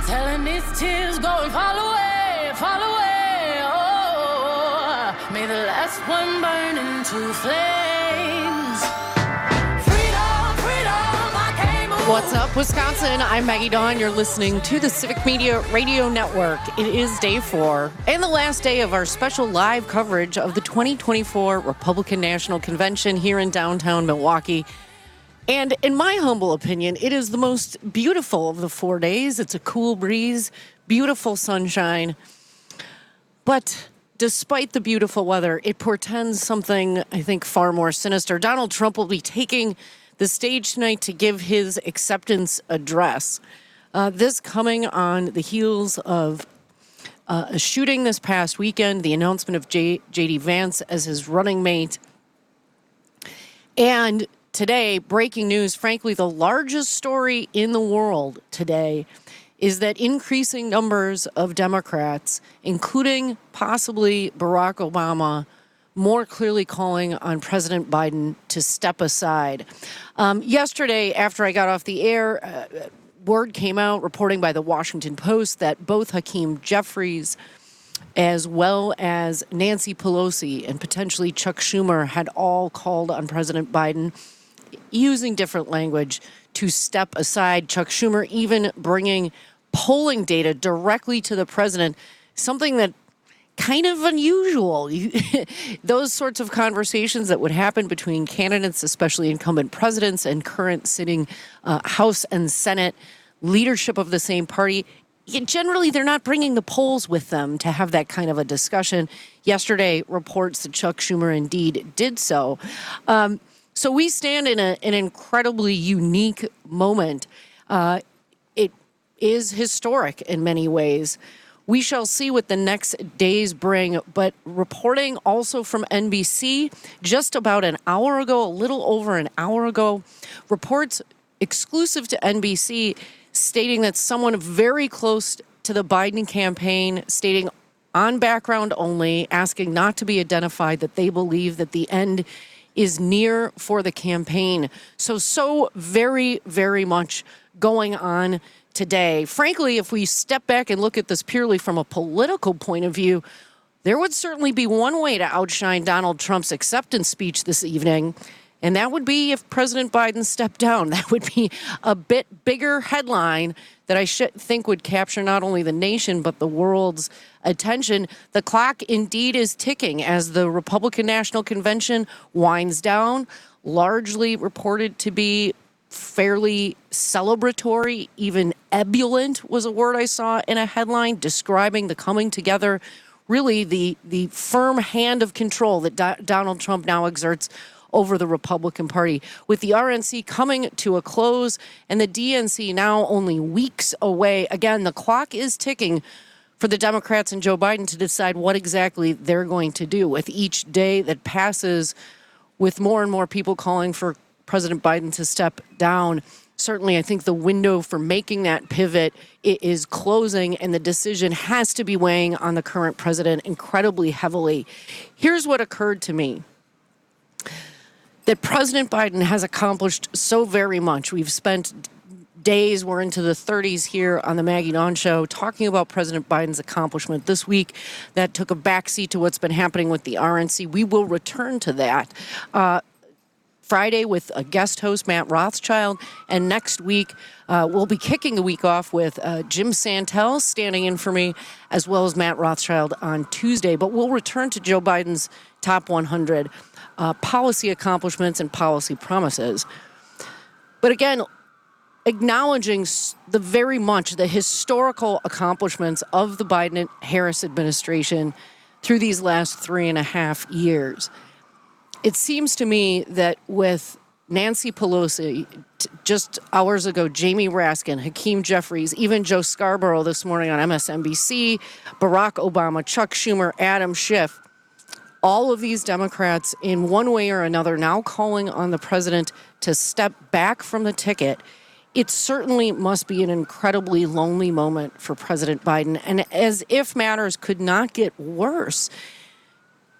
Telling these tears go and fall away, fall away. Oh, may the last one burn into flames. Freedom, freedom, I came away. What's up, Wisconsin? I'm Maggie Dawn. You're listening to the Civic Media Radio Network. It is day 4 and the last day of our special live coverage of the 2024 Republican National Convention here in downtown Milwaukee. And in my humble opinion, it is the most beautiful of the 4 days. It's a cool breeze, beautiful sunshine. But despite the beautiful weather, it portends something, I think, far more sinister. Donald Trump will be taking the stage tonight to give his acceptance address. This coming on the heels of a shooting this past weekend, the announcement of J.D. Vance as his running mate. And today, breaking news, frankly, the largest story in the world today is that increasing numbers of Democrats, including possibly Barack Obama, more clearly calling on President Biden to step aside. Yesterday, after I got off the air, word came out reporting by the Washington Post that both Hakeem Jeffries as well as Nancy Pelosi and potentially Chuck Schumer had all called on President Biden using different language to step aside. Chuck Schumer even bringing polling data directly to the president, something that kind of unusual. Those sorts of conversations that would happen between candidates, especially incumbent presidents and current sitting House and Senate leadership of the same party, generally they're not bringing the polls with them to have that kind of a discussion. Yesterday, reports that Chuck Schumer indeed did so. So we stand in an incredibly unique moment. It is historic in many ways. We shall see what the next days bring, but reporting also from NBC just about an hour ago, a little over an hour ago, reports exclusive to NBC stating that someone very close to the Biden campaign, stating on background only, asking not to be identified, that they believe that the end is near for the campaign. So very, very much going on today. Frankly, if we step back and look at this purely from a political point of view, there would certainly be one way to outshine Donald Trump's acceptance speech this evening, and that would be if President Biden stepped down. That would be a bit bigger headline that I think would capture not only the nation, but the world's attention. The clock indeed is ticking as the Republican National Convention winds down, largely reported to be fairly celebratory, even ebullient was a word I saw in a headline describing the coming together, really the firm hand of control that Donald Trump now exerts over the Republican Party. With the RNC coming to a close and the DNC now only weeks away, again, the clock is ticking for the Democrats and Joe Biden to decide what exactly they're going to do. With each day that passes, with more and more people calling for President Biden to step down, certainly I think the window for making that pivot is closing, and the decision has to be weighing on the current president incredibly heavily. Here's what occurred to me. That President Biden has accomplished so very much. We've spent days, we're into the 30s here on the Maggie Dawn Show, talking about President Biden's accomplishment this week. That took a backseat to what's been happening with the RNC. We will return to that Friday with a guest host, Matt Rothschild, and next week we'll be kicking the week off with Jim Santel standing in for me, as well as Matt Rothschild on Tuesday. But we'll return to Joe Biden's top 100 policy accomplishments and policy promises. But again, acknowledging the historical accomplishments of the Biden-Harris administration through these last 3.5 years. It seems to me that with Nancy Pelosi, just hours ago, Jamie Raskin, Hakeem Jeffries, even Joe Scarborough this morning on MSNBC, Barack Obama, Chuck Schumer, Adam Schiff, all of these Democrats in one way or another now calling on the president to step back from the ticket. It certainly must be an incredibly lonely moment for President Biden. And as if matters could not get worse,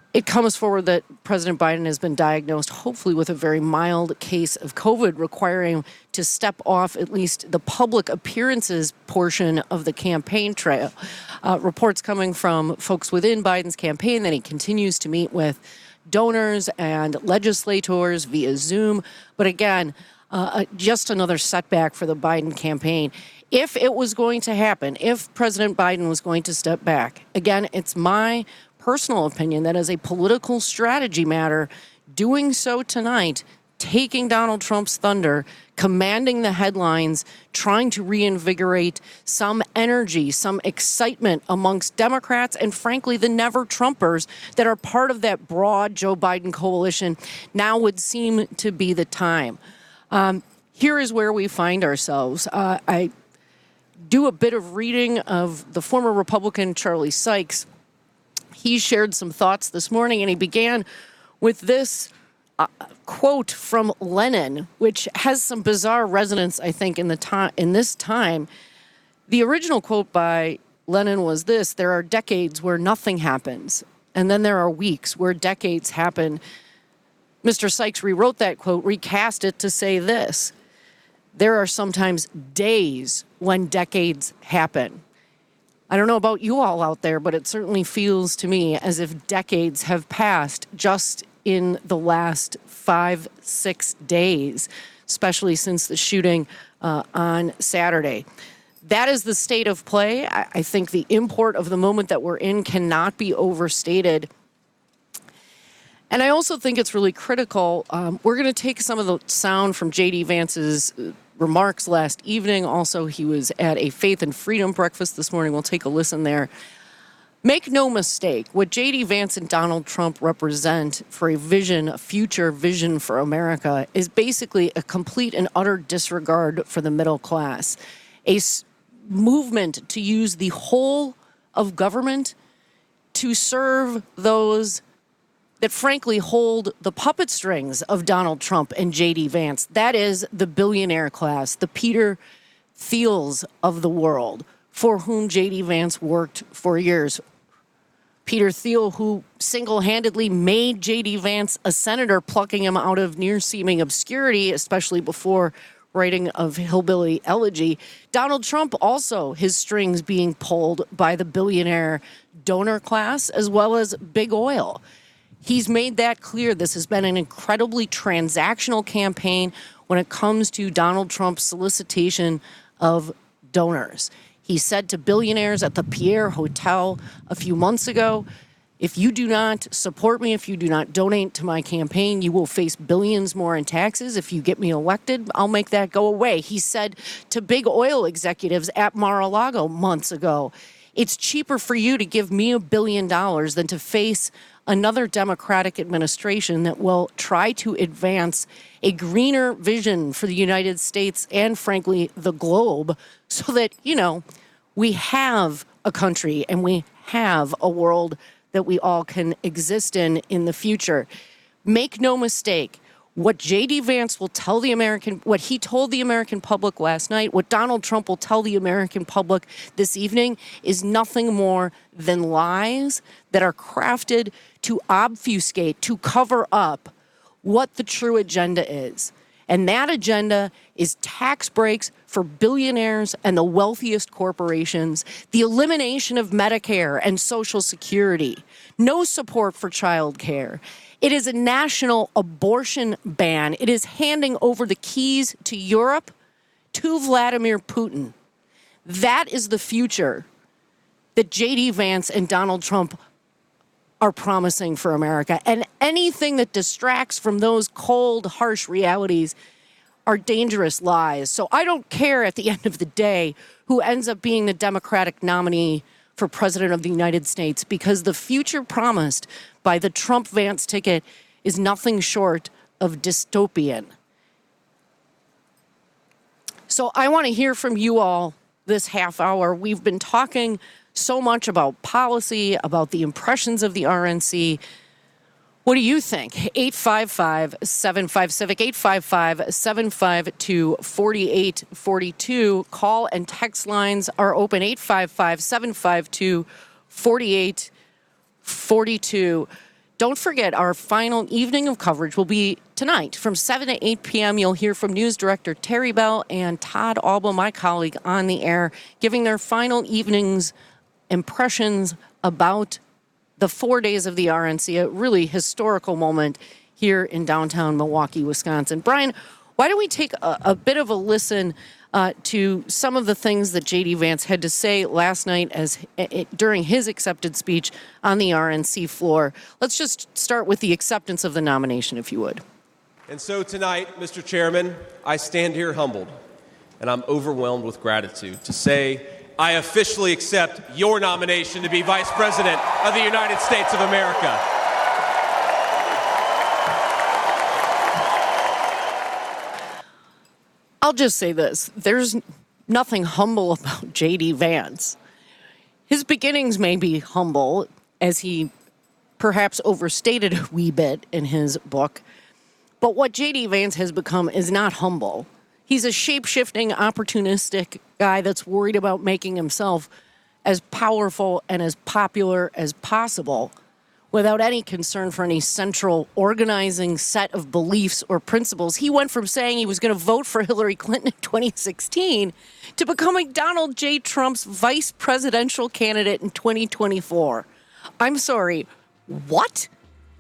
It comes forward that President Biden has been diagnosed, hopefully with a very mild case of COVID, requiring him to step off at least the public appearances portion of the campaign trail. Reports coming from folks within Biden's campaign that he continues to meet with donors and legislators via Zoom. But again, just another setback for the Biden campaign. If it was going to happen, if President Biden was going to step back, again, it's my personal opinion that as a political strategy matter, doing so tonight, taking Donald Trump's thunder, commanding the headlines, trying to reinvigorate some energy, some excitement amongst Democrats and, frankly, the never-Trumpers that are part of that broad Joe Biden coalition, now would seem to be the time. Here is where we find ourselves. I do a bit of reading of the former Republican Charlie Sykes. He shared some thoughts this morning, and he began with this quote from Lenin, which has some bizarre resonance, I think, in this time. The original quote by Lenin was this: "There are decades where nothing happens, and then there are weeks where decades happen." Mr. Sykes rewrote that quote, recast it to say this: "There are sometimes days when decades happen." I don't know about you all out there, but it certainly feels to me as if decades have passed just in the last 5-6 days, especially since the shooting on Saturday. That is the state of play. I think the import of the moment that we're in cannot be overstated. And I also think it's really critical. We're going to take some of the sound from J.D. Vance's remarks last evening. Also, he was at a Faith and Freedom breakfast this morning. We'll take a listen there. Make no mistake, what J.D. Vance and Donald Trump represent for a vision, a future vision for America, is basically a complete and utter disregard for the middle class. A movement to use the whole of government to serve those that frankly hold the puppet strings of Donald Trump and J.D. Vance. That is the billionaire class, the Peter Thiels of the world, for whom J.D. Vance worked for years. Peter Thiel, who single-handedly made J.D. Vance a senator, plucking him out of near-seeming obscurity, especially before writing of Hillbilly Elegy. Donald Trump also, his strings being pulled by the billionaire donor class, as well as big oil. He's made that clear. This has been an incredibly transactional campaign when it comes to Donald Trump's solicitation of donors. He said to billionaires at the Pierre Hotel a few months ago, if you do not support me, if you do not donate to my campaign, you will face billions more in taxes. If you get me elected, I'll make that go away. He said to big oil executives at Mar-a-Lago months ago, it's cheaper for you to give me $1 billion than to face another Democratic administration that will try to advance a greener vision for the United States and, frankly, the globe, so that, we have a country and we have a world that we all can exist in the future. Make no mistake, what J.D. Vance will tell what he told the American public last night, what Donald Trump will tell the American public this evening is nothing more than lies that are crafted to obfuscate, to cover up what the true agenda is. And that agenda is tax breaks for billionaires and the wealthiest corporations, the elimination of Medicare and Social Security, no support for child care. It is a national abortion ban. It is handing over the keys to Europe to Vladimir Putin. That is the future that J.D. Vance and Donald Trump are promising for America. And anything that distracts from those cold, harsh realities are dangerous lies. So I don't care at the end of the day who ends up being the Democratic nominee for President of the United States, because the future promised by the Trump-Vance ticket is nothing short of dystopian. So I want to hear from you all this half hour. We've been talking so much about policy, about the impressions of the RNC. What do you think? 855-75-CIVIC, 855-752-4842. Call and text lines are open, 855-752-4842. Don't forget, our final evening of coverage will be tonight from 7 to 8 p.m. You'll hear from News Director Terry Bell and Todd Alba, my colleague, on the air, giving their final evening's impressions about the 4 days of the RNC, a really historical moment here in downtown Milwaukee, Wisconsin. Brian, why don't we take a bit of a listen to some of the things that J.D. Vance had to say last night during his accepted speech on the RNC floor. Let's just start with the acceptance of the nomination, if you would. And so tonight, Mr. Chairman, I stand here humbled, and I'm overwhelmed with gratitude to say I officially accept your nomination to be Vice President of the United States of America. I'll just say this. There's nothing humble about J.D. Vance. His beginnings may be humble, as he perhaps overstated a wee bit in his book, but what J.D. Vance has become is not humble. He's a shape-shifting, opportunistic guy that's worried about making himself as powerful and as popular as possible without any concern for any central organizing set of beliefs or principles. He went from saying he was going to vote for Hillary Clinton in 2016 to becoming Donald J. Trump's vice presidential candidate in 2024. I'm sorry, what?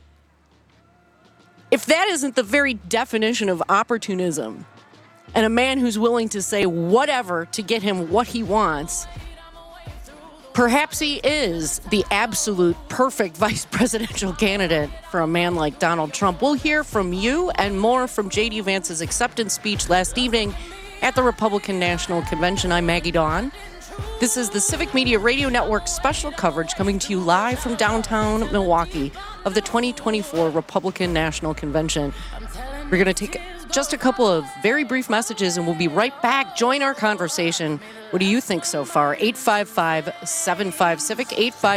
If that isn't the very definition of opportunism, and a man who's willing to say whatever to get him what he wants, perhaps he is the absolute perfect vice presidential candidate for a man like Donald Trump. We'll hear from you and more from J.D. Vance's acceptance speech last evening at the Republican National Convention. I'm Maggie Dawn. This is the Civic Media Radio Network special coverage coming to you live from downtown Milwaukee of the 2024 Republican National Convention. We're going to take just a couple of very brief messages, and we'll be right back. Join our conversation. What do you think so far? 855-75-CIVIC,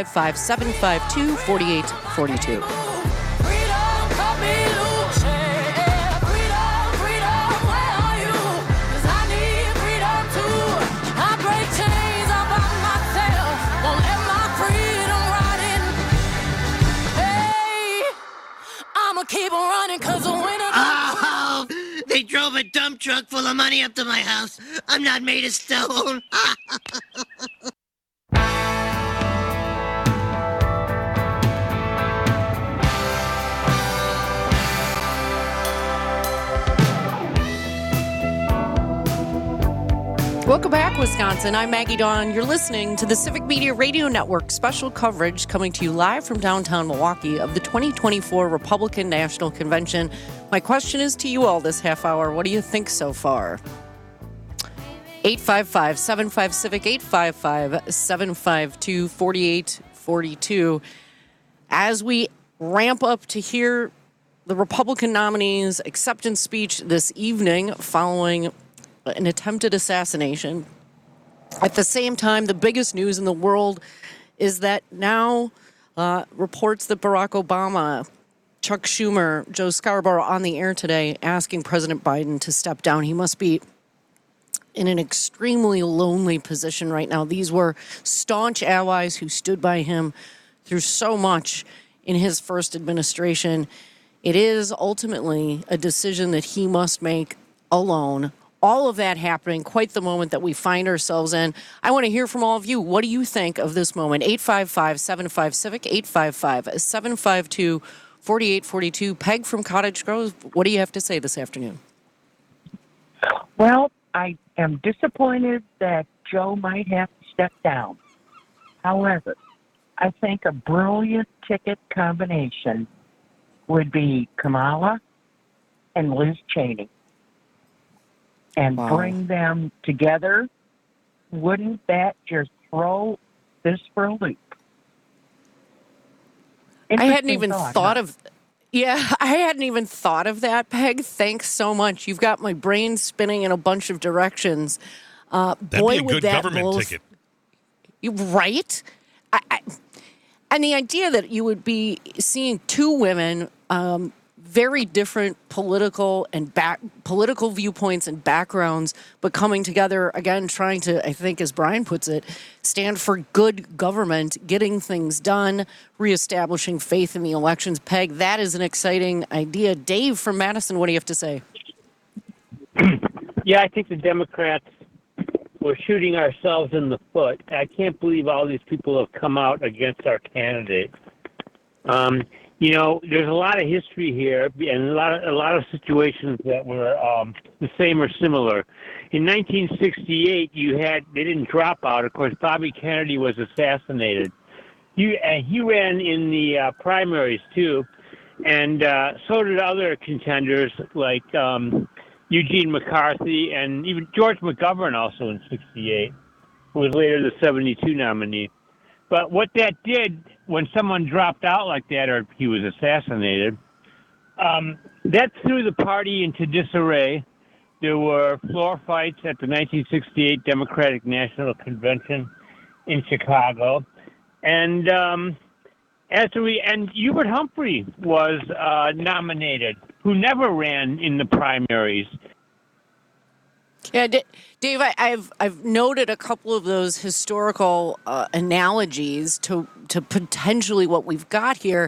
855-752-4842. Keep on running, cause the winner. Oh, they drove a dump truck full of money up to my house. I'm not made of stone. Welcome back, Wisconsin. I'm Maggie Dawn. You're listening to the Civic Media Radio Network special coverage coming to you live from downtown Milwaukee of the 2024 Republican National Convention. My question is to you all this half hour. What do you think so far? 855-75-CIVIC, 855-752-4842. As we ramp up to hear the Republican nominees' acceptance speech this evening following an attempted assassination. At the same time, the biggest news in the world is that now reports that Barack Obama, Chuck Schumer, Joe Scarborough on the air today asking President Biden to step down. He must be in an extremely lonely position right now. These were staunch allies who stood by him through so much in his first administration. It is ultimately a decision that he must make alone. All of that happening, quite the moment that we find ourselves in. I want to hear from all of you. What do you think of this moment? 855-75-CIVIC, 855-752-4842. Peg from Cottage Grove, what do you have to say this afternoon? Well, I am disappointed that Joe might have to step down. However, I think a brilliant ticket combination would be Kamala and Liz Cheney. And bring them together. Wouldn't that just throw this for a loop? I hadn't even thought of that, Peg. Thanks so much. You've got my brain spinning in a bunch of directions. That'd be a good government ticket. Right? And the idea that you would be seeing two women very different political viewpoints and backgrounds, but coming together again, trying to, I think, as Brian puts it, stand for good government, getting things done, reestablishing faith in the elections. Peg, that is an exciting idea. Dave from Madison, what do you have to say? Yeah, I think the Democrats were shooting ourselves in the foot. I can't believe all these people have come out against our candidate. There's a lot of history here and a lot of situations that were the same or similar. In 1968, they didn't drop out. Of course, Bobby Kennedy was assassinated. He ran in the primaries too, and so did other contenders like Eugene McCarthy and even George McGovern also in 68, who was later the 72 nominee. But what that did, when someone dropped out like that or he was assassinated, that threw the party into disarray. There were floor fights at the 1968 Democratic National Convention in Chicago. And Hubert Humphrey was nominated, who never ran in the primaries. Yeah, Dave, I've noted a couple of those historical analogies to potentially what we've got here.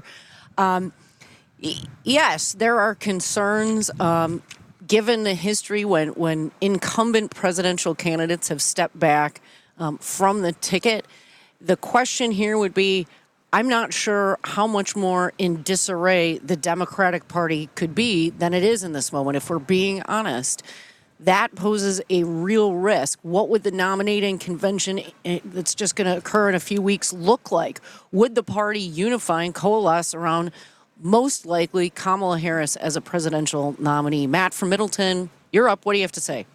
Yes, there are concerns given the history when incumbent presidential candidates have stepped back from the ticket. The question here would be, I'm not sure how much more in disarray the Democratic Party could be than it is in this moment, if we're being honest. That poses a real risk. What would the nominating convention that's just going to occur in a few weeks look like? Would the party unify and coalesce around most likely Kamala Harris as a presidential nominee? Matt from Middleton, you're up. What do you have to say?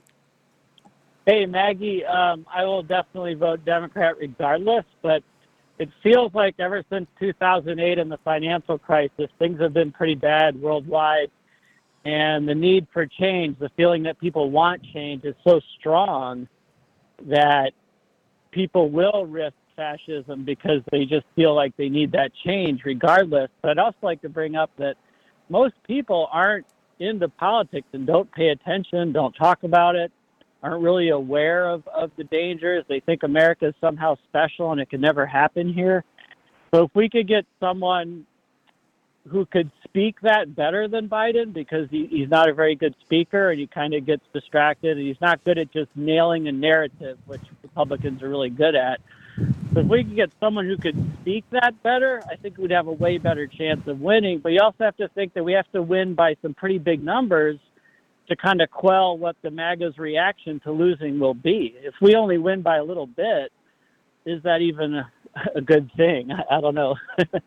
Hey, Maggie, I will definitely vote Democrat regardless, but it feels like ever since 2008 and the financial crisis, things have been pretty bad worldwide. And the need for change, the feeling that people want change is so strong that people will risk fascism because they just feel like they need that change regardless. But I'd also like to bring up that most people aren't into politics and don't pay attention, don't talk about it, aren't really aware of the dangers. They think America is somehow special and it can never happen here. So if we could get someone who could speak that better than Biden, because he's not a very good speaker and he kind of gets distracted and he's not good at just nailing a narrative, which Republicans are really good at. So if we could get someone who could speak that better, I think we'd have a way better chance of winning. But you also have to think that we have to win by some pretty big numbers to kind of quell what the MAGA's reaction to losing will be. If we only win by a little bit, is that even a good thing? I don't know.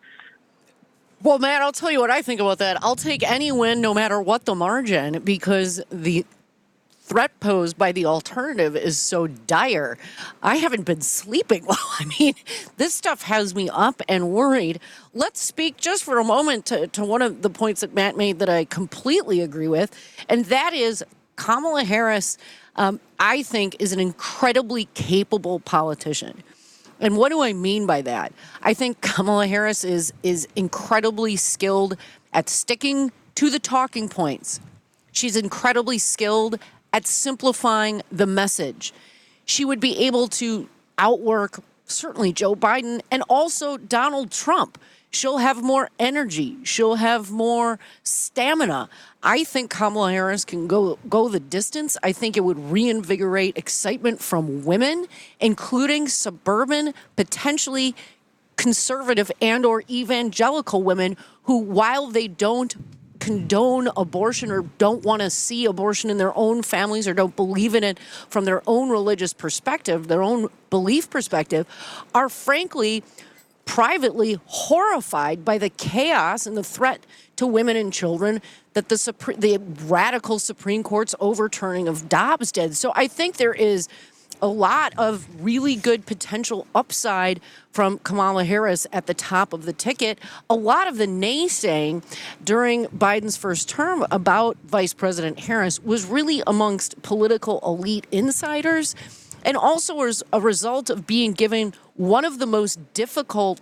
Well, Matt, I'll tell you what I think about that. I'll take any win no matter what the margin, because the threat posed by the alternative is so dire. I haven't been sleeping well. I mean, this stuff has me up and worried. Let's speak just for a moment to one of the points that Matt made that I completely agree with, and that is Kamala Harris, I think, is an incredibly capable politician. And what do I mean by that? I think Kamala Harris is incredibly skilled at sticking to the talking points. She's incredibly skilled at simplifying the message. She would be able to outwork certainly Joe Biden and also Donald Trump. She'll have more energy. She'll have more stamina. I think Kamala Harris can go the distance. I think it would reinvigorate excitement from women, including suburban, potentially conservative and or evangelical women who, while they don't condone abortion or don't want to see abortion in their own families or don't believe in it from their own religious perspective, their own belief perspective, are frankly privately horrified by the chaos and the threat to women and children that the radical Supreme Court's overturning of Dobbs did. So I think there is a lot of really good potential upside from Kamala Harris at the top of the ticket. A lot of the naysaying during Biden's first term about Vice President Harris was really amongst political elite insiders, and also as a result of being given one of the most difficult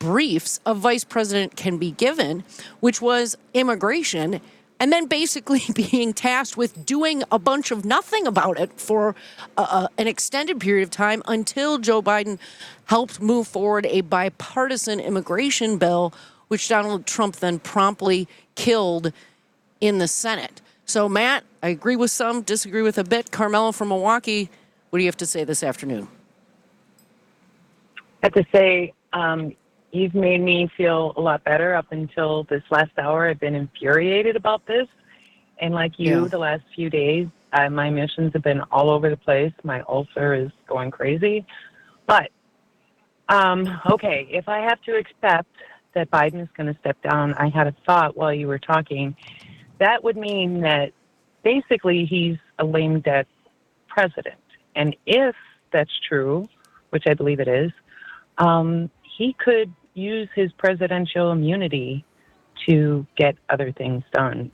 briefs a vice president can be given, which was immigration, and then basically being tasked with doing a bunch of nothing about it for an extended period of time until Joe Biden helped move forward a bipartisan immigration bill, which Donald Trump then promptly killed in the Senate. So, Matt, I agree with some, disagree with a bit. Carmela from Milwaukee, what do you have to say this afternoon? I have to say, you've made me feel a lot better up until this last hour. I've been infuriated about this. And like you, the last few days, my emissions have been all over the place. My ulcer is going crazy. But, okay, if I have to accept that Biden is going to step down, I had a thought while you were talking. That would mean that basically he's a lame duck president. And if that's true, which I believe it is, he could use his presidential immunity to get other things done.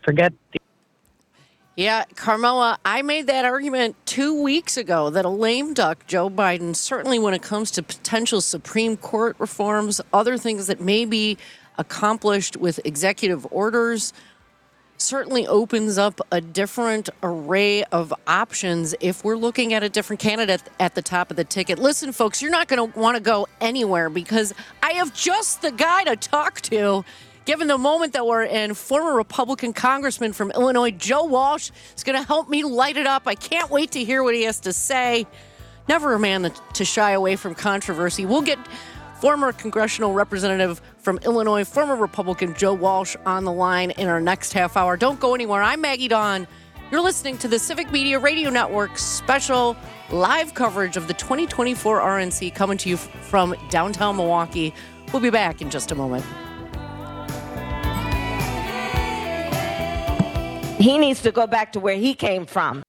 Yeah, Carmela, I made that argument 2 weeks ago that a lame duck, Joe Biden, certainly when it comes to potential Supreme Court reforms, other things that may be accomplished with executive orders, certainly opens up a different array of options if we're looking at a different candidate at the top of the ticket. Listen, folks, you're not going to want to go anywhere because I have just the guy to talk to. Given the moment that we're in, former Republican Congressman from Illinois, Joe Walsh, is going to help me light it up. I can't wait to hear what he has to say. Never a man to shy away from controversy. We'll get former congressional representative from Illinois, former Republican Joe Walsh on the line in our next half hour. Don't go anywhere. I'm Maggie Dawn. You're listening to the Civic Media Radio Network's special live coverage of the 2024 RNC coming to you from downtown Milwaukee. We'll be back in just a moment. He needs to go back to where he came from.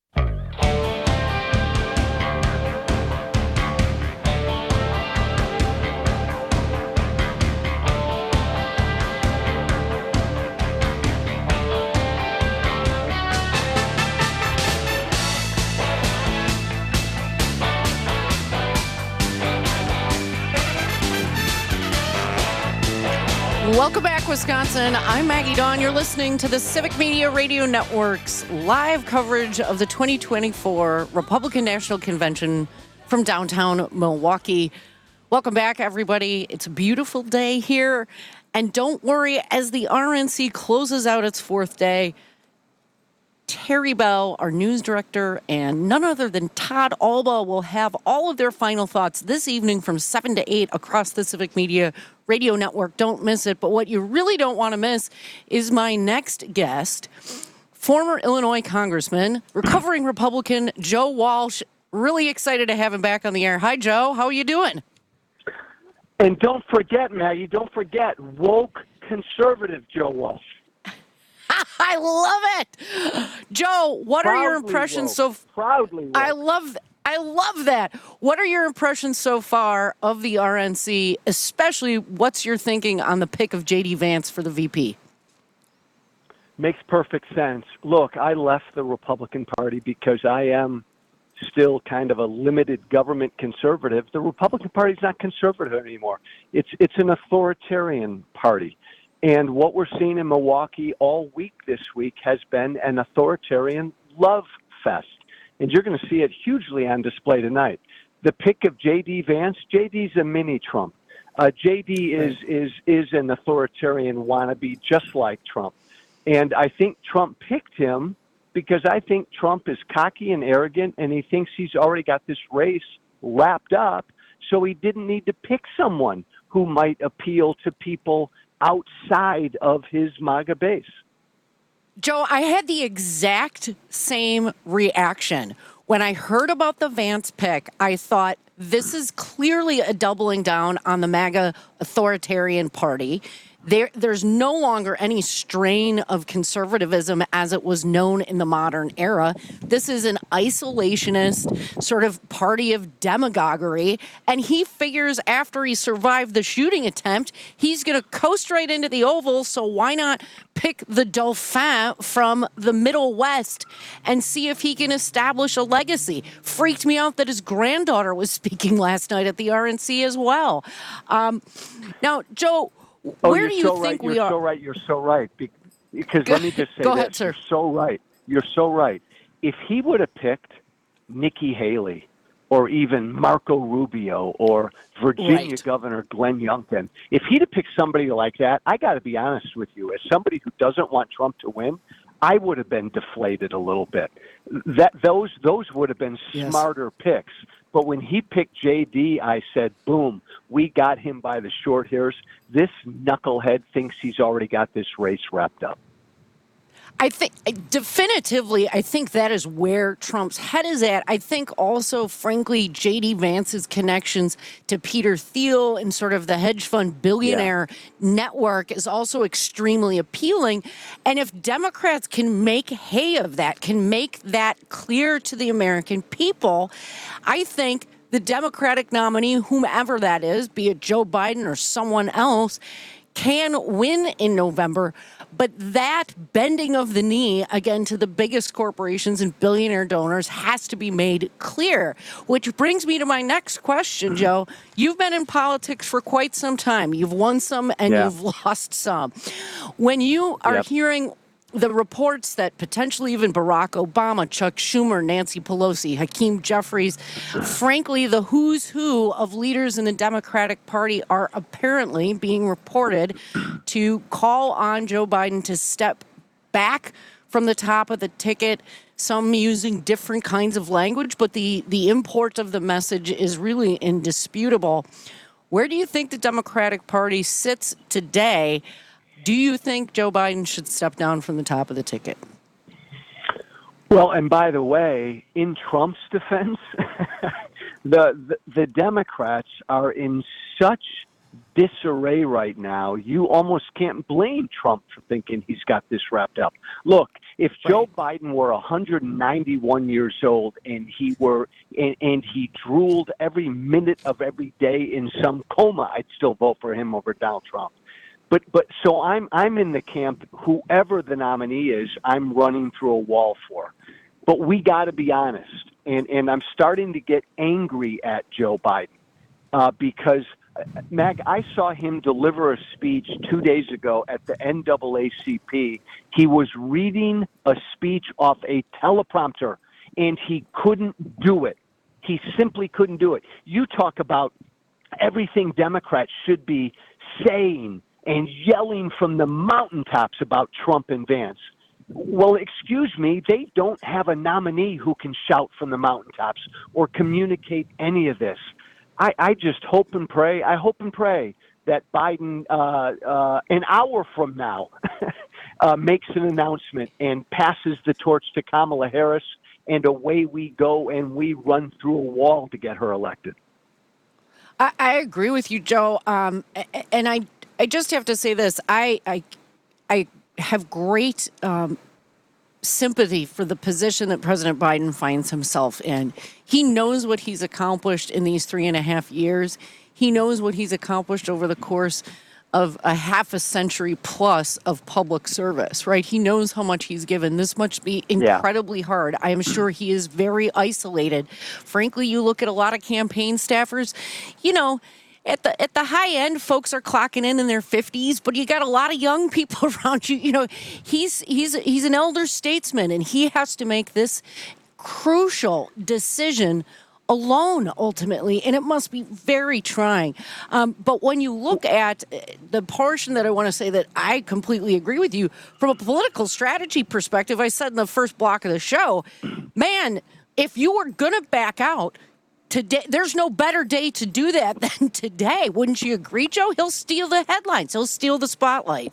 Welcome back, Wisconsin. I'm Maggie Dawn. You're listening to the Civic Media Radio Network's live coverage of the 2024 Republican National Convention from downtown Milwaukee. Welcome back, everybody. It's a beautiful day here. And don't worry, as the RNC closes out its fourth day, Terry Bell, our news director, and none other than Todd Alba will have all of their final thoughts this evening from 7 to 8 across the Civic Media Radio Network. Don't miss it. But what you really don't want to miss is my next guest, former Illinois Congressman, recovering Republican Joe Walsh. Really excited to have him back on the air. Hi, Joe. How are you doing? And don't forget, Maggie, woke conservative Joe Walsh. I love it. Joe, what are your impressions Proudly woke. I love that. What are your impressions so far of the RNC, especially what's your thinking on the pick of J.D. Vance for the VP? Makes perfect sense. Look, I left the Republican Party because I am still kind of a limited government conservative. The Republican Party is not conservative anymore. It's an authoritarian party. And what we're seeing in Milwaukee all week this week has been an authoritarian love fest. And you're going to see it hugely on display tonight. The pick of J.D. Vance, J.D.'s a mini Trump. J.D. is an authoritarian wannabe just like Trump. And I think Trump picked him because I think Trump is cocky and arrogant, and he thinks he's already got this race wrapped up, so he didn't need to pick someone who might appeal to people outside of his MAGA base. Joe, I had the exact same reaction. When I heard about the Vance pick, I thought this is clearly a doubling down on the MAGA authoritarian party. There's no longer any strain of conservatism as it was known in the modern era. This is an isolationist sort of party of demagoguery. And he figures after he survived the shooting attempt, he's going to coast right into the Oval. So why not pick the Dauphin from the Middle West and see if he can establish a legacy? Freaked me out that his granddaughter was speaking last night at the RNC as well. Now, Joe, where do you think we are? You're so right. Because let me just say Go this. ahead, sir. You're so right. You're so right. If he would have picked Nikki Haley or even Marco Rubio or Virginia Governor Glenn Youngkin, if he'd have picked somebody like that, I got to be honest with you, as somebody who doesn't want Trump to win, I would have been deflated a little bit. Those would have been smarter picks. But when he picked JD, I said, boom, we got him by the short hairs. This knucklehead thinks he's already got this race wrapped up. I think definitively, I think that is where Trump's head is at. I think also, frankly, J.D. Vance's connections to Peter Thiel and sort of the hedge fund billionaire network is also extremely appealing. And if Democrats can make hay of that, can make that clear to the American people, I think the Democratic nominee, whomever that is, be it Joe Biden or someone else, can win in November. But that bending of the knee, again, to the biggest corporations and billionaire donors has to be made clear, which brings me to my next question, Joe. You've been in politics for quite some time. You've won some and you've lost some. When you are hearing the reports that potentially even Barack Obama, Chuck Schumer, Nancy Pelosi, Hakeem Jeffries, frankly, the who's who of leaders in the Democratic Party are apparently being reported to call on Joe Biden to step back from the top of the ticket, some using different kinds of language, but the import of the message is really indisputable. Where do you think the Democratic Party sits today? Do you think Joe Biden should step down from the top of the ticket? Well, and by the way, in Trump's defense, the Democrats are in such disarray right now, you almost can't blame Trump for thinking he's got this wrapped up. Look, if Joe Biden were 191 years old and he drooled every minute of every day in some coma, I'd still vote for him over Donald Trump. But so I'm in the camp, whoever the nominee is, I'm running through a wall for. But we got to be honest, and I'm starting to get angry at Joe Biden because, Mag, I saw him deliver a speech 2 days ago at the NAACP. He was reading a speech off a teleprompter, and he couldn't do it. He simply couldn't do it. You talk about everything Democrats should be saying and yelling from the mountaintops about Trump and Vance. Well, excuse me, they don't have a nominee who can shout from the mountaintops or communicate any of this. I just hope and pray that Biden, an hour from now, makes an announcement and passes the torch to Kamala Harris, and away we go, and we run through a wall to get her elected. I agree with you, Joe. And I just have to say this. I have great sympathy for the position that President Biden finds himself in. He knows what he's accomplished in these 3.5 years. He knows what he's accomplished over the course of a half a century plus of public service, right? He knows how much he's given. This must be incredibly hard. I am sure he is very isolated. Frankly, you look at a lot of campaign staffers, you know, at the high end, folks are clocking in their 50s, but you got a lot of young people around you. You know, he's an elder statesman, and he has to make this crucial decision alone ultimately, and it must be very trying. But when you look at the portion that I want to say that I completely agree with you, from a political strategy perspective, I said in the first block of the show, man, if you were going to back out, today, there's no better day to do that than today. Wouldn't you agree, Joe? He'll steal the headlines. He'll steal the spotlight.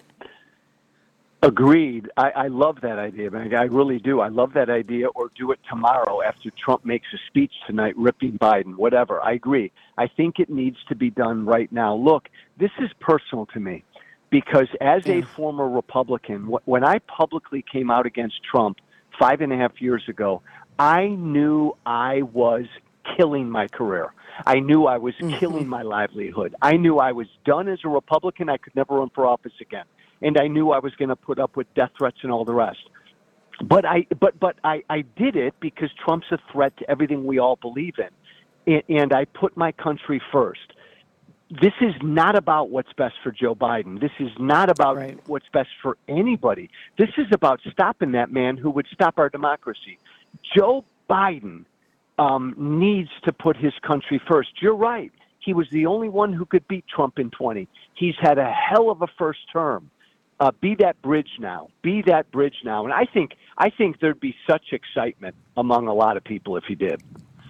Agreed. I love that idea, man. I really do. I love that idea. Or do it tomorrow after Trump makes a speech tonight ripping Biden, whatever. I agree. I think it needs to be done right now. Look, this is personal to me. because as a former Republican, when I publicly came out against Trump 5.5 years ago, I knew I was killing my career. I knew I was killing my livelihood. I knew I was done as a Republican. I could never run for office again. And I knew I was going to put up with death threats and all the rest. But I did it because Trump's a threat to everything we all believe in. And I put my country first. This is not about what's best for Joe Biden. This is not about what's best for anybody. This is about stopping that man who would stop our democracy. Joe Biden needs to put his country first. You're right. He was the only one who could beat Trump in 20. He's had a hell of a first term. Be that bridge now. Be that bridge now. And I think there'd be such excitement among a lot of people if he did.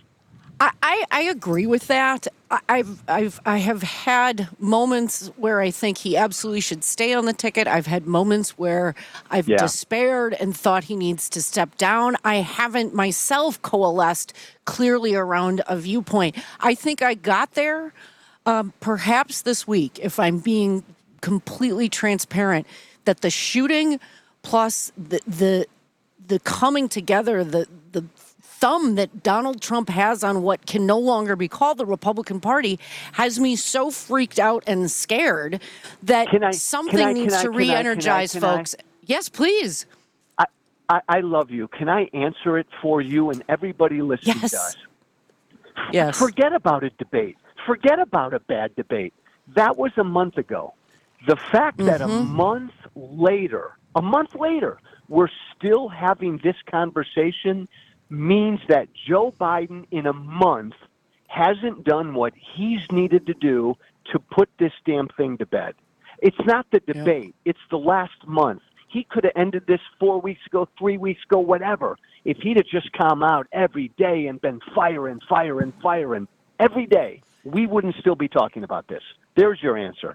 I agree with that. I have had moments where I think he absolutely should stay on the ticket. I've had moments where I've despaired and thought he needs to step down. I haven't myself coalesced clearly around a viewpoint. I think I got there perhaps this week, if I'm being completely transparent, that the shooting plus the coming together, the thumb that Donald Trump has on what can no longer be called the Republican Party has me so freaked out and scared that something needs to re-energize folks. Yes, please. I love you. Can I answer it for you and everybody listening does? Yes. Forget about a debate. Forget about a bad debate. That was a month ago. The fact that a month later, we're still having this conversation means that Joe Biden in a month hasn't done what he's needed to do to put this damn thing to bed. It's not the debate. It's the last month. He could have ended this 4 weeks ago, 3 weeks ago, whatever. If he'd have just come out every day and been firing every day, we wouldn't still be talking about this. There's your answer.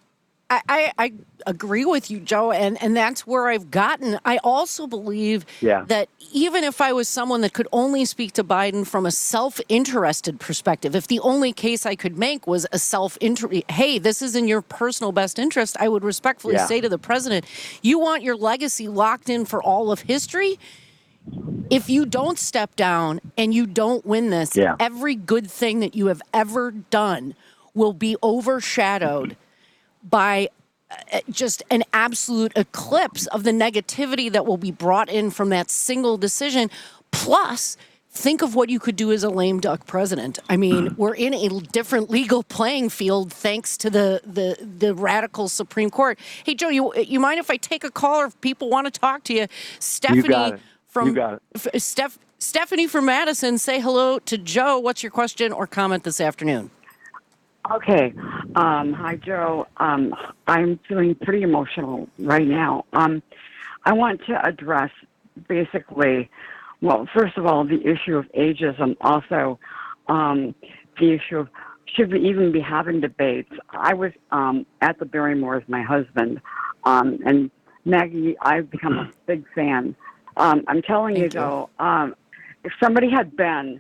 I agree with you, Joe, and that's where I've gotten. I also believe that even if I was someone that could only speak to Biden from a self-interested perspective, if the only case I could make was a self-interest, hey, this is in your personal best interest, I would respectfully say to the president, you want your legacy locked in for all of history? If you don't step down and you don't win this, every good thing that you have ever done will be overshadowed by just an absolute eclipse of the negativity that will be brought in from that single decision. Plus, think of what you could do as a lame duck president. I mean, we're in a different legal playing field thanks to the radical Supreme Court. Hey, Joe, you mind if I take a call or if people want to talk to you? Stephanie Stephanie from Madison, say hello to Joe. What's your question or comment this afternoon? Okay. Hi, Joe. I'm feeling pretty emotional right now. I want to address basically, well, first of all, the issue of ageism. Also, the issue of should we even be having debates? I was at the Barrymore with my husband, and Maggie, I've become a big fan. I'm telling you, though, if somebody had been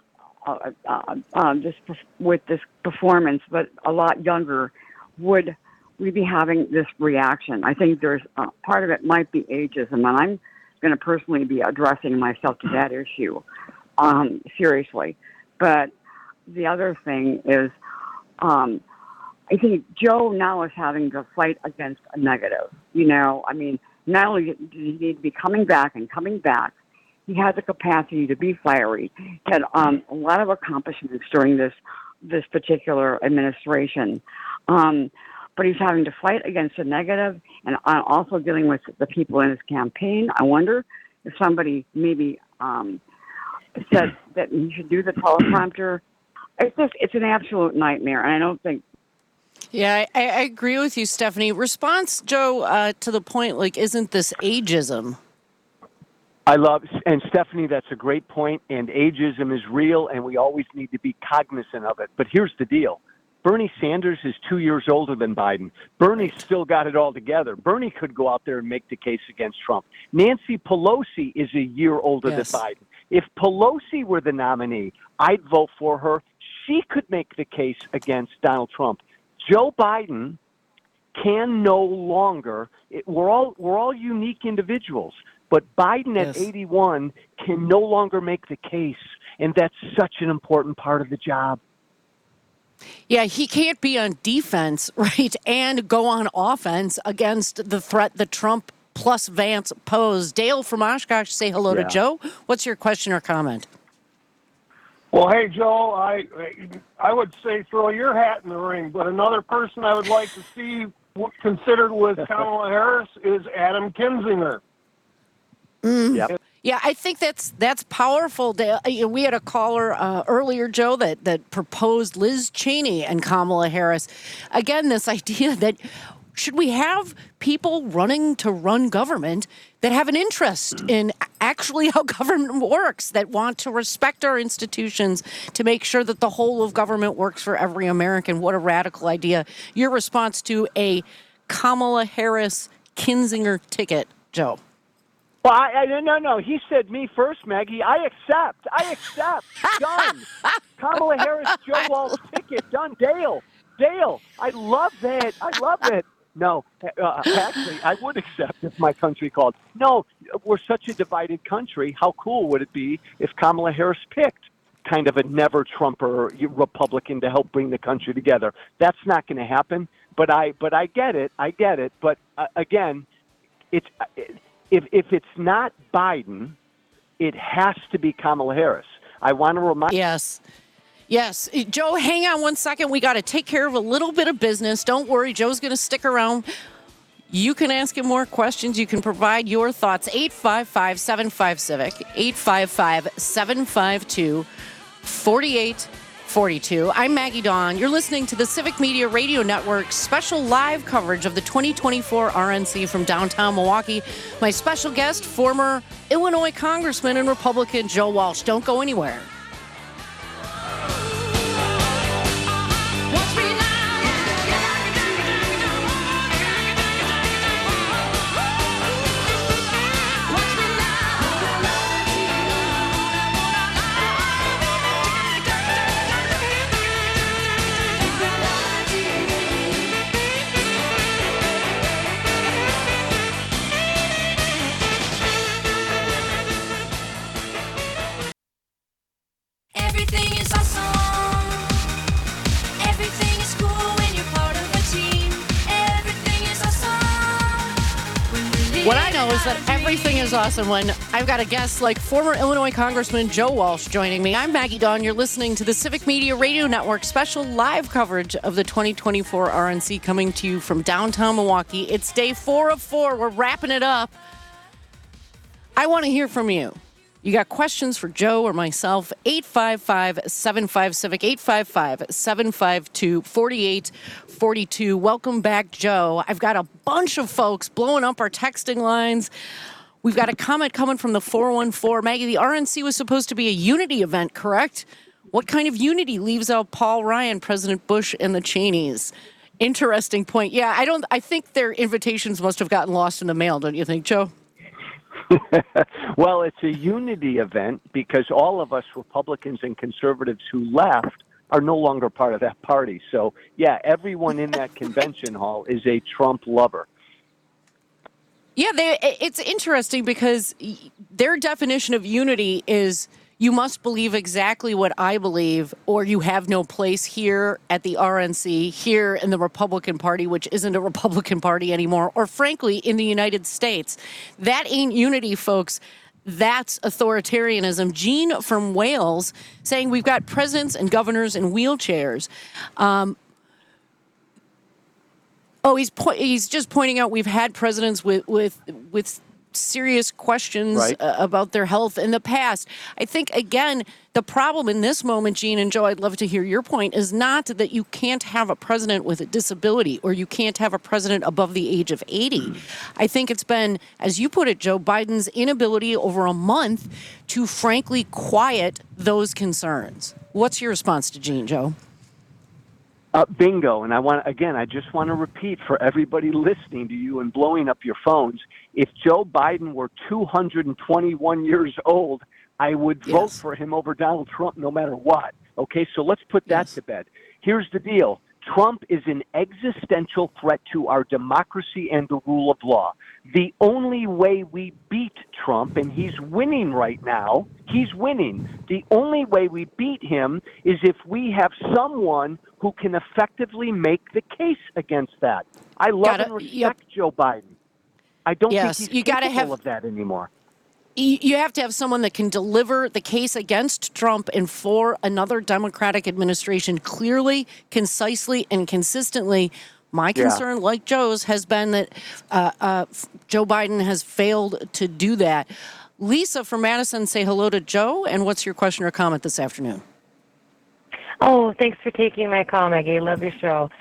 just with this performance, but a lot younger, would we be having this reaction? I think there's part of it might be ageism, and I'm going to personally be addressing myself to that issue seriously. But the other thing is, I think Joe now is having to fight against a negative. You know, I mean, not only does he need to be coming back, he has the capacity to be fiery. He had a lot of accomplishments during this particular administration. But he's having to fight against a negative and also dealing with the people in his campaign. I wonder if somebody maybe said that he should do the teleprompter. It's an absolute nightmare, and I don't think. Yeah, I agree with you, Stephanie. Response, Joe, to the point, like, isn't this ageism? And Stephanie, that's a great point, and ageism is real, and we always need to be cognizant of it. But here's the deal. Bernie Sanders is 2 years older than Biden. Bernie's still got it all together. Bernie could go out there and make the case against Trump. Nancy Pelosi is a year older than Biden. If Pelosi were the nominee, I'd vote for her. She could make the case against Donald Trump. Joe Biden can no longer. We're all unique individuals, but Biden at 81 can no longer make the case, and that's such an important part of the job. Yeah, he can't be on defense, right, and go on offense against the threat that Trump plus Vance pose. Dale from Oshkosh, say hello to Joe. What's your question or comment? Well, hey, Joe, I would say throw your hat in the ring, but another person I would like to see considered with Kamala Harris is Adam Kinzinger. Yep. Yeah, I think that's powerful. We had a caller earlier, Joe, that proposed Liz Cheney and Kamala Harris. Again, this idea that should we have people running to run government that have an interest in actually how government works, that want to respect our institutions to make sure that the whole of government works for every American? What a radical idea. Your response to a Kamala Harris Kinzinger ticket, Joe? Well, no. He said me first, Maggie. I accept. Done. Kamala Harris, Joe Walsh ticket. Done. Dale. I love that. No, actually, I would accept if my country called. No, we're such a divided country. How cool would it be if Kamala Harris picked kind of a never-Trumper Republican to help bring the country together? That's not going to happen. But I get it. But again, if it's not Biden, it has to be Kamala Harris. I want to remind. Yes. Joe, hang on one second. We got to take care of a little bit of business. Don't worry. Joe's going to stick around. You can ask him more questions. You can provide your thoughts. 855-75-CIVIC, 855-752-4842. I'm Maggie Dawn. You're listening to the Civic Media Radio Network special live coverage of the 2024 RNC from downtown Milwaukee. My special guest, former Illinois Congressman and Republican Joe Walsh. Don't go anywhere. What I know is that everything is awesome when I've got a guest like former Illinois Congressman Joe Walsh joining me. I'm Maggie Dawn. You're listening to the Civic Media Radio Network special live coverage of the 2024 RNC coming to you from downtown Milwaukee. It's day 4 of 4. We're wrapping it up. I want to hear from you. You got questions for Joe or myself? 855-75-CIVIC, 855-752-4842. Welcome back, Joe. I've got a bunch of folks blowing up our texting lines. We've got a comment coming from the 414. Maggie, the RNC was supposed to be a unity event, correct? What kind of unity leaves out Paul Ryan, President Bush, and the Cheneys? Interesting point. Yeah, I think their invitations must have gotten lost in the mail, don't you think, Joe? Well, it's a unity event because all of us Republicans and conservatives who left are no longer part of that party. So, yeah, everyone in that convention hall is a Trump lover. Yeah, it's interesting because their definition of unity is you must believe exactly what I believe, or you have no place here at the RNC, here in the Republican Party, which isn't a Republican Party anymore, or frankly, in the United States. That ain't unity, folks. That's authoritarianism. Gene from Wales saying we've got presidents and governors in wheelchairs. He's just pointing out we've had presidents with serious questions about their health in the past. I think, again, the problem in this moment, Gene and Joe, I'd love to hear your point, is not that you can't have a president with a disability or you can't have a president above the age of 80. I think it's been, as you put it, Joe, Biden's inability over a month to frankly quiet those concerns. What's your response to Gene, Joe? Bingo. And I just want to repeat for everybody listening to you and blowing up your phones, if Joe Biden were 221 years old, I would vote for him over Donald Trump no matter what. Okay, so let's put that to bed. Here's the deal. Trump is an existential threat to our democracy and the rule of law. The only way we beat Trump, and he's winning right now, he's winning. The only way we beat him is if we have someone who can effectively make the case against that. I love and respect Joe Biden. I don't think he's capable of that anymore. You have to have someone that can deliver the case against Trump and for another Democratic administration clearly, concisely, and consistently. My concern, like Joe's, has been that Joe Biden has failed to do that. Lisa from Madison, say hello to Joe, and what's your question or comment this afternoon? Oh, thanks for taking my call, Maggie. Love your show.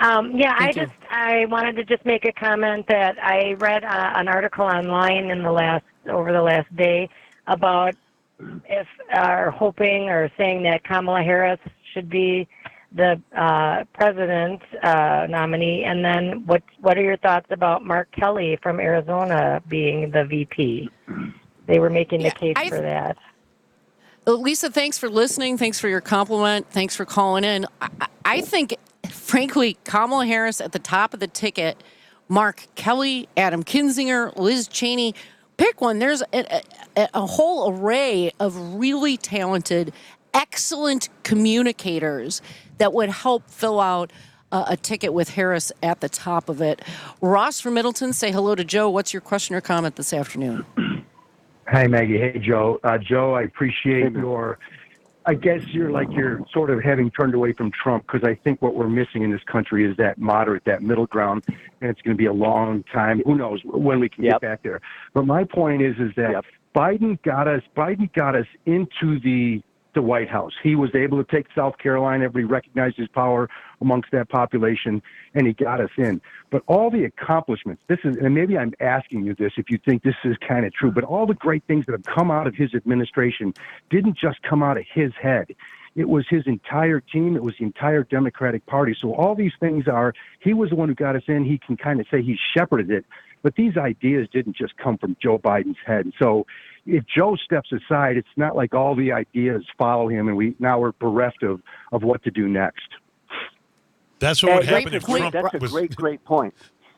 I wanted to just make a comment that I read an article online over the last day about if hoping or saying that Kamala Harris should be the president nominee, and then what are your thoughts about Mark Kelly from Arizona being the VP? They were making the case for that. Lisa, thanks for listening. Thanks for your compliment. Thanks for calling in. I think, frankly, Kamala Harris at the top of the ticket, Mark Kelly, Adam Kinzinger, Liz Cheney, pick one. There's a whole array of really talented, excellent communicators that would help fill out a ticket with Harris at the top of it. Ross from Middleton, say hello to Joe. What's your question or comment this afternoon? Hi, Maggie. Hey, Joe. Joe, I appreciate I guess you're sort of having turned away from Trump, because I think what we're missing in this country is that moderate, that middle ground, and it's going to be a long time. Who knows when we can get back there. But my point is that Biden got us into the White House. He was able to take South Carolina. Everybody recognized his power amongst that population, and he got us in. But all the accomplishments, and maybe I'm asking you this if you think this is kind of true, but all the great things that have come out of his administration didn't just come out of his head. It was his entire team. It was the entire Democratic Party. So all these things he was the one who got us in. He can kind of say he shepherded it. But these ideas didn't just come from Joe Biden's head. So if Joe steps aside, it's not like all the ideas follow him and we're bereft of what to do next. That's what would happen if Trump That's a great point.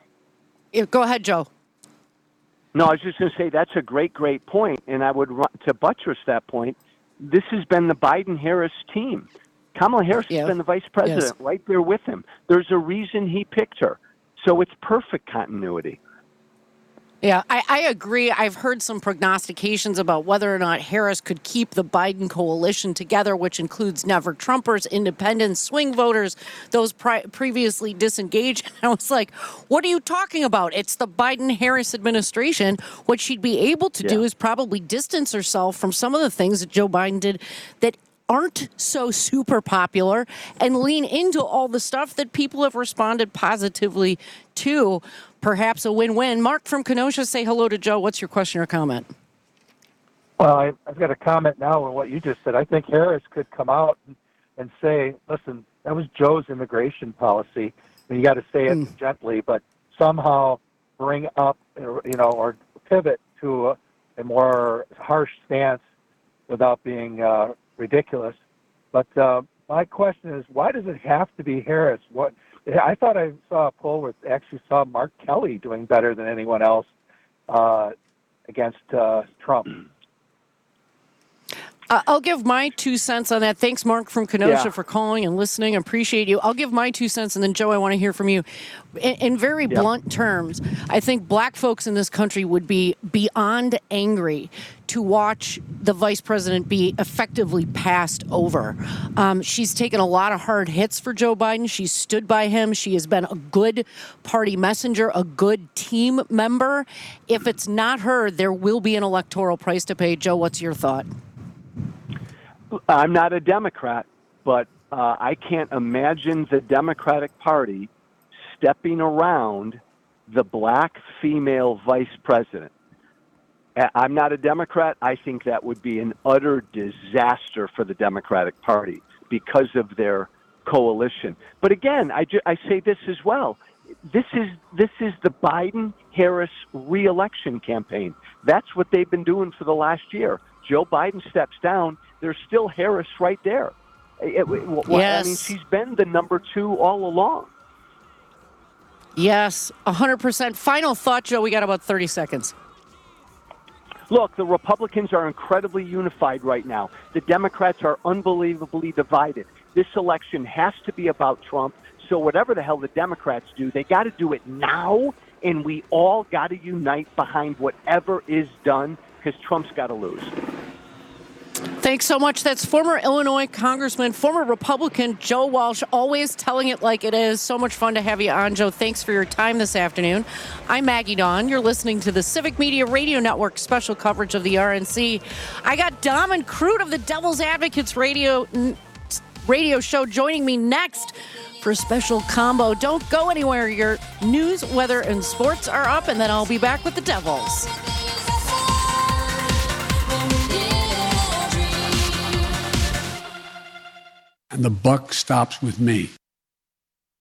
Go ahead, Joe. No, I was just going to say that's a great point. And I would, to buttress that point, this has been the Biden-Harris team. Kamala Harris has been the vice president right there with him. There's a reason he picked her. So it's perfect continuity. Yeah, I agree. I've heard some prognostications about whether or not Harris could keep the Biden coalition together, which includes never Trumpers, independents, swing voters, those previously disengaged. And I was like, what are you talking about? It's the Biden-Harris administration. What she'd be able to do is probably distance herself from some of the things that Joe Biden did that aren't so super popular and lean into all the stuff that people have responded positively to. Perhaps a win-win. Mark from Kenosha, say hello to Joe. What's your question or comment? Well, I've got a comment now on what you just said. I think Harris could come out and say, listen, that was Joe's immigration policy. And you got to say it gently, but somehow bring up, or pivot to a more harsh stance without being ridiculous. But my question is, why does it have to be Harris? I thought I saw a poll where actually saw Mark Kelly doing better than anyone else against Trump. I'll give my 2 cents on that. Thanks, Mark from Kenosha, for calling and listening. I appreciate you. I'll give my 2 cents, and then, Joe, I want to hear from you. In very blunt terms, I think black folks in this country would be beyond angry to watch the vice president be effectively passed over. She's taken a lot of hard hits for Joe Biden. She's stood by him. She has been a good party messenger, a good team member. If it's not her, there will be an electoral price to pay. Joe, what's your thought? I'm not a Democrat, but I can't imagine the Democratic Party stepping around the black female vice president. I'm not a Democrat. I think that would be an utter disaster for the Democratic Party because of their coalition. But again, I say this as well. This is the Biden-Harris re-election campaign. That's what they've been doing for the last year. Joe Biden steps down. There's still Harris right there. I mean, she's been the number 2 all along. Yes, 100%. Final thought, Joe. We got about 30 seconds. Look, the Republicans are incredibly unified right now. The Democrats are unbelievably divided. This election has to be about Trump. So whatever the hell the Democrats do, they got to do it now, and we all got to unite behind whatever is done because Trump's got to lose. Thanks so much. That's former Illinois Congressman, former Republican Joe Walsh, always telling it like it is. So much fun to have you on, Joe. Thanks for your time this afternoon. I'm Maggie Dawn. You're listening to the Civic Media Radio Network special coverage of the RNC. I got Dom and Crute of the Devil's Advocates radio show joining me next for a special combo. Don't go anywhere. Your news, weather, and sports are up, and then I'll be back with the Devils. And the buck stops with me.